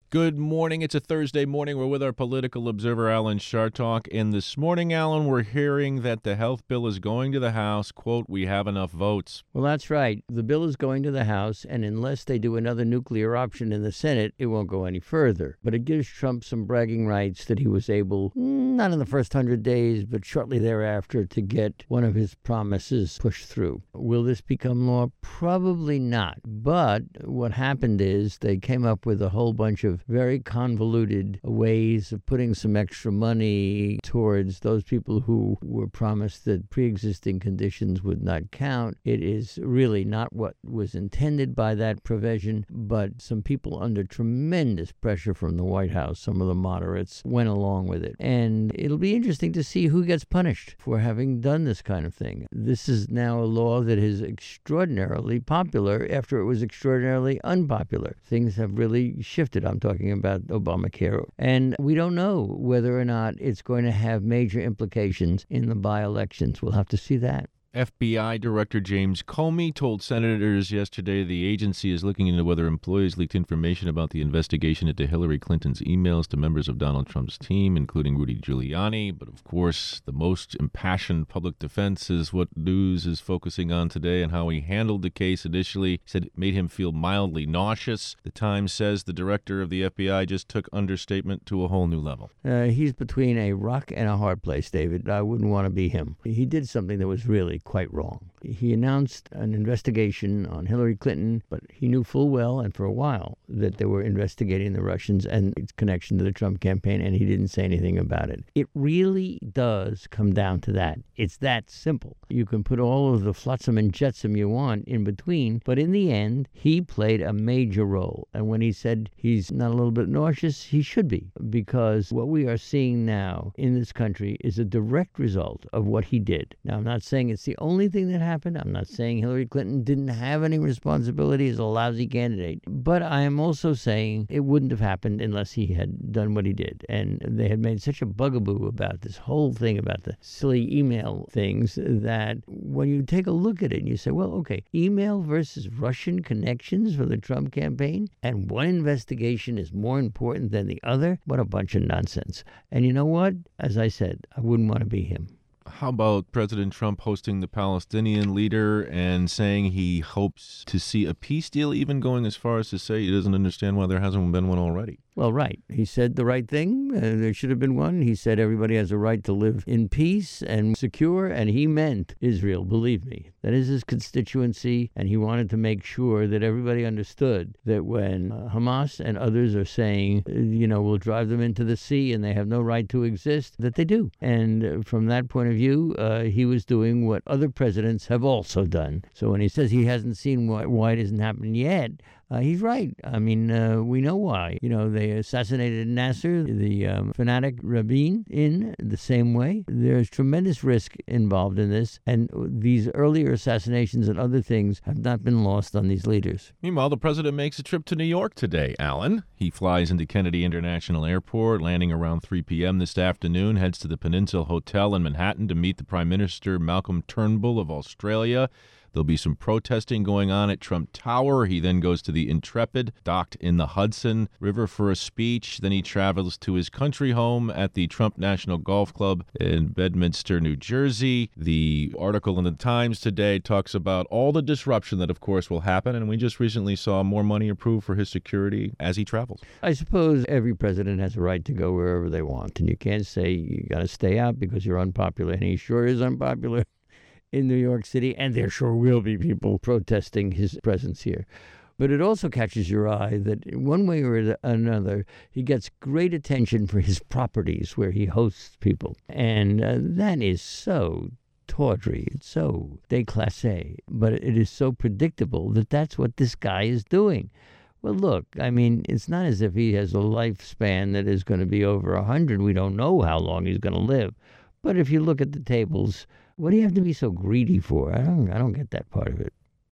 Good morning. It's a Thursday morning. We're with our political observer, Alan Chartock. And this morning, Alan, we're hearing that the health bill is going to the House. Quote, we have enough votes. Well, that's right. The bill is going to the House, and unless they do another nuclear option in the Senate, it won't go any further. But it gives Trump some bragging rights that he was able, not in the first 100 days, but shortly thereafter, to get one of his promises pushed through. Will this become law? Probably not. But what happened is they came up with a whole bunch of very convoluted ways of putting some extra money towards those people who were promised that pre-existing conditions would not count. It is really not what was intended by that provision, but some people under tremendous pressure from the White House, some of the moderates, went along with it. And it'll be interesting to see who gets punished for having done this kind of thing. This is now a law that is extraordinarily popular after it was extraordinarily unpopular. Things have really shifted. I'm talking about Obamacare. And we don't know whether or not it's going to have major implications in the by-elections. We'll have to see that. FBI Director James Comey told senators yesterday the agency is looking into whether employees leaked information about the investigation into Hillary Clinton's emails to members of Donald Trump's team, including Rudy Giuliani. But of course, the most impassioned public defense is what news is focusing on today and how he handled the case initially. He said it made him feel mildly nauseous. The Times says the director of the FBI just took understatement to a whole new level. He's between a rock and a hard place, David. I wouldn't want to be him. He did something that was really quite wrong. He announced an investigation on Hillary Clinton, but he knew full well and for a while that they were investigating the Russians and its connection to the Trump campaign, and he didn't say anything about it. It really does come down to that. It's that simple. You can put all of the flotsam and jetsam you want in between, but in the end, he played a major role. And when he said he's not a little bit nauseous, he should be, because what we are seeing now in this country is a direct result of what he did. Now, I'm not saying it's the only thing that happened. I'm not saying Hillary Clinton didn't have any responsibility as a lousy candidate. But I am also saying it wouldn't have happened unless he had done what he did. And they had made such a bugaboo about this whole thing about the silly email things that when you take a look at it and you say, well, okay, email versus Russian connections for the Trump campaign, and one investigation is more important than the other? What a bunch of nonsense. And you know what? As I said, I wouldn't want to be him. How about President Trump hosting the Palestinian leader and saying he hopes to see a peace deal, even going as far as to say he doesn't understand why there hasn't been one already? Well, right. He said the right thing. There should have been one. He said everybody has a right to live in peace and secure, and he meant Israel, believe me. That is his constituency, and he wanted to make sure that everybody understood that when Hamas and others are saying, we'll drive them into the sea and they have no right to exist, that they do. And from that point of view, he was doing what other presidents have also done. So when he says he hasn't seen why it hasn't happened yet, he's right. I mean, we know why. They assassinated Nasser, the fanatic Rabin, in the same way. There's tremendous risk involved in this, and these earlier assassinations and other things have not been lost on these leaders. Meanwhile, the president makes a trip to New York today, Alan. He flies into Kennedy International Airport, landing around 3 p.m. this afternoon, heads to the Peninsula Hotel in Manhattan to meet the Prime Minister Malcolm Turnbull of Australia. There'll be some protesting going on at Trump Tower. He then goes to the Intrepid, docked in the Hudson River for a speech. Then he travels to his country home at the Trump National Golf Club in Bedminster, New Jersey. The article in the Times today talks about all the disruption that, of course, will happen. And we just recently saw more money approved for his security as he travels. I suppose every president has a right to go wherever they want. And you can't say you got to stay out because you're unpopular. And he sure is unpopular in New York City, and there sure will be people protesting his presence here. But it also catches your eye that in one way or another, he gets great attention for his properties where he hosts people. And that is so tawdry, it's so déclassé, but it is so predictable that that's what this guy is doing. Well, look, I mean, it's not as if he has a lifespan that is going to be over 100. We don't know how long he's going to live. But if you look at the tables, what do you have to be so greedy for? I don't get that part of it.